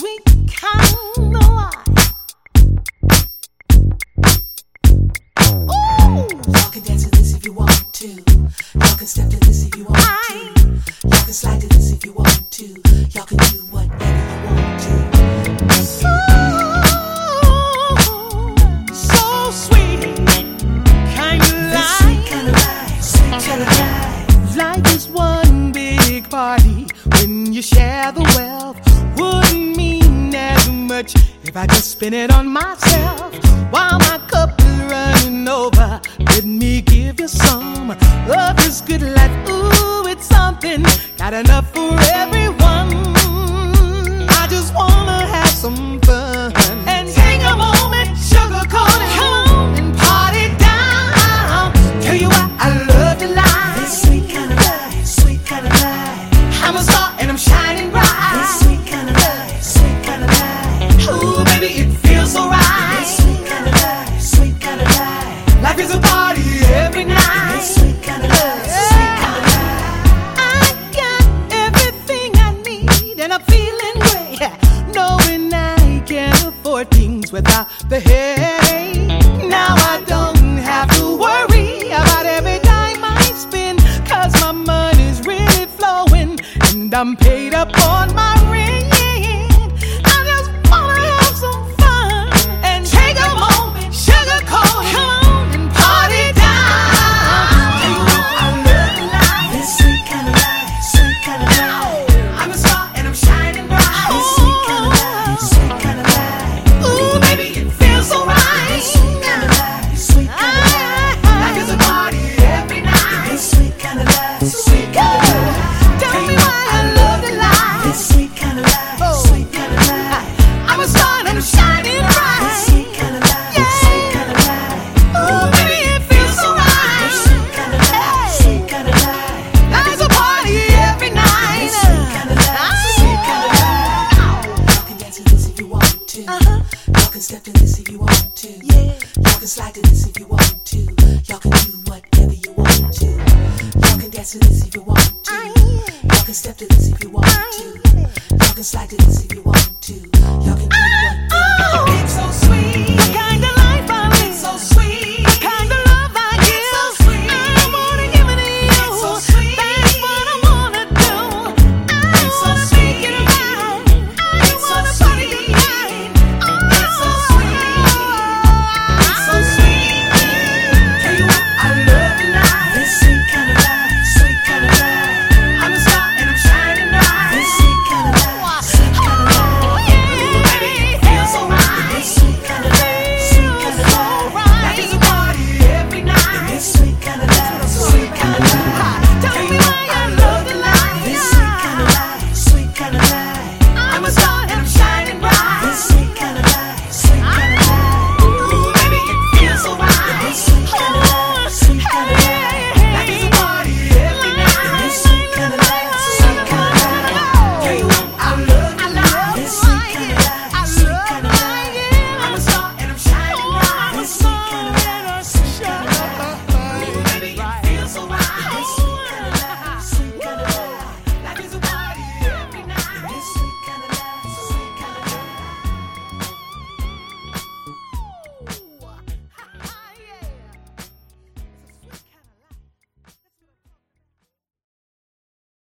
sweet kind of life. Ooh, y'all can dance to this if you want to. Y'all can step to this if you want to. Y'all can slide to this if you want to. Y'all can do whatever you want to. Ooh, so sweet, kind of life. Sweet kind of life, sweet kind of life. Life is one big party when you share the wealth. Wouldn't mean as much if I just spend it on myself. While my cup is running over, let me give you some of this good life. Ooh, it's something, got enough for everyone. I just wanna have some fun and take a moment, sugarcoat it, come on and party down. Tell you why I love the life. This sweet kind of life, sweet kind of life. I'm a star and I'm shining bright. This sweet kind of life, sweet kind of life. Ooh, baby, it feels so right. This sweet kind of life, sweet kind of life. Life is a party every night. This sweet kind of life, sweet kind of life. I got everything I need and I'm feeling great, knowing I can afford things without the headache. Now I don't have to worry about every dime I spend, 'cause my money's really flowing and I'm paid up on my rent. I just wanna have some fun and take a moment, sugarcoat, come on and party down. Tell you what, I love the life. This sweet kind of life, sweet kind of life. I'm a star and I'm shining bright. This sweet kind of life, sweet kind of life. Ooh, baby, it feels so right. This sweet kind of life, sweet kind of life. Life is a party every night. This sweet kind of life, sweet kind of life. Tell me why I love the life. This sweet kind of life, sweet kind of life. I'm a star and I'm shining bright. This sweet kind of life, sweet kind of life. Ooh, baby, it feels so right. This sweet kind of life, sweet kind of life. Life is a party every night. This sweet kind of life, sweet kind of life. Y'all can dance to this if you want to. Y'all can step to this if you want to. Y'all can slide to this if you want to. Y'all can do whatever you want to. Y'all can dance to this if you want to. Y'all can step to this if you want to. Y'all can slide to this if you want to. Y'all can